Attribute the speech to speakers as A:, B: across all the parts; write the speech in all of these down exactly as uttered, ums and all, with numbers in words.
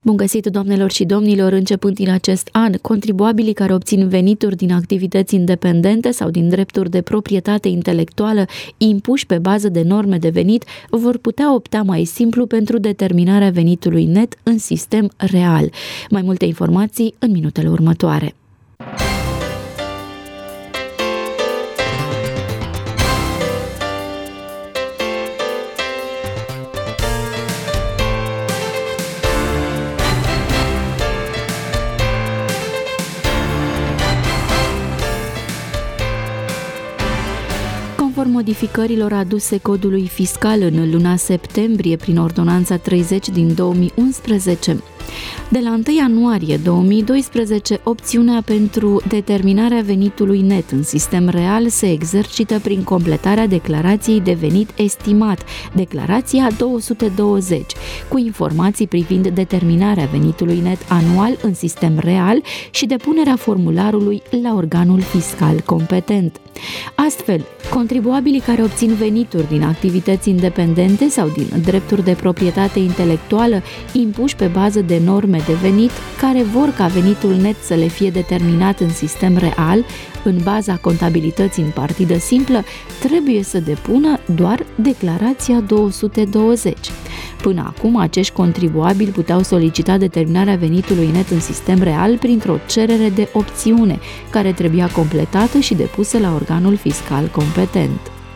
A: Bun găsit, doamnelor și domnilor! Începând din acest an, contribuabilii care obțin venituri din activități independente sau din drepturi de proprietate intelectuală impuși pe bază de norme de venit vor putea opta mai simplu pentru determinarea venitului net în sistem real. Mai multe informații în minutele următoare. Conform modificărilor aduse codului fiscal în luna septembrie prin ordonanța treizeci din două mii unsprezece, de la întâi ianuarie două mii doisprezece, opțiunea pentru determinarea venitului net în sistem real se exercită prin completarea declarației de venit estimat, declarația două sute douăzeci, cu informații privind determinarea venitului net anual în sistem real și depunerea formularului la organul fiscal competent. Astfel, contribuabilii care obțin venituri din activități independente sau din drepturi de proprietate intelectuală impuși pe bază de norme de venit, care vor ca venitul net să le fie determinat în sistem real, în baza contabilității în partidă simplă, trebuie să depună doar declarația două sute douăzeci. Până acum, acești contribuabili puteau solicita determinarea venitului net în sistem real printr-o cerere de opțiune, care trebuia completată și depusă la organul fiscal competent.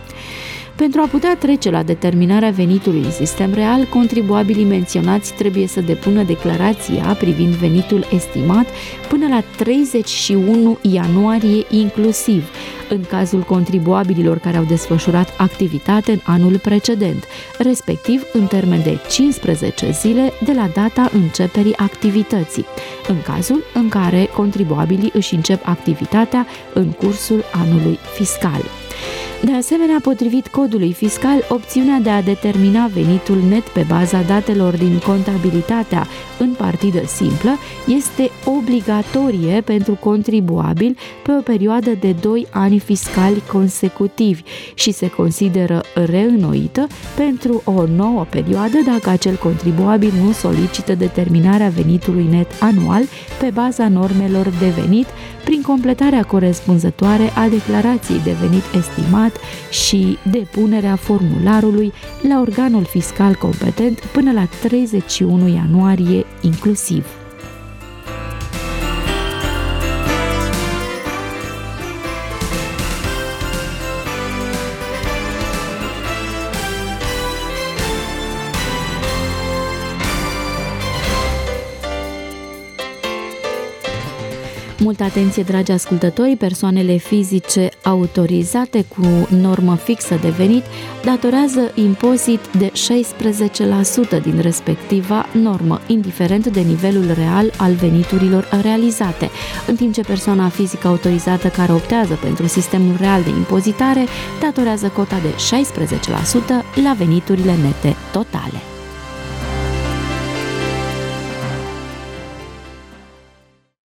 A: Pentru a putea trece la determinarea venitului în sistem real, contribuabilii menționați trebuie să depună declarația privind venitul estimat până la treizeci și unu ianuarie inclusiv, în cazul contribuabililor care au desfășurat activitate în anul precedent, respectiv în termen de cincisprezece zile de la data începerii activității, în cazul în care contribuabilii își încep activitatea în cursul anului fiscal. De asemenea, potrivit codului fiscal, opțiunea de a determina venitul net pe baza datelor din contabilitatea în partidă simplă este obligatorie pentru contribuabil pe o perioadă de doi ani fiscali consecutivi și se consideră reînnoită pentru o nouă perioadă dacă acel contribuabil nu solicită determinarea venitului net anual pe baza normelor de venit prin completarea corespunzătoare a declarației de venit estimat și depunerea formularului la organul fiscal competent până la treizeci și unu ianuarie inclusiv. Multă atenție, dragi ascultători, persoanele fizice autorizate cu normă fixă de venit datorează impozit de șaisprezece la sută din respectiva normă, indiferent de nivelul real al veniturilor realizate, în timp ce persoana fizică autorizată care optează pentru sistemul real de impozitare datorează cota de șaisprezece la sută la veniturile nete totale.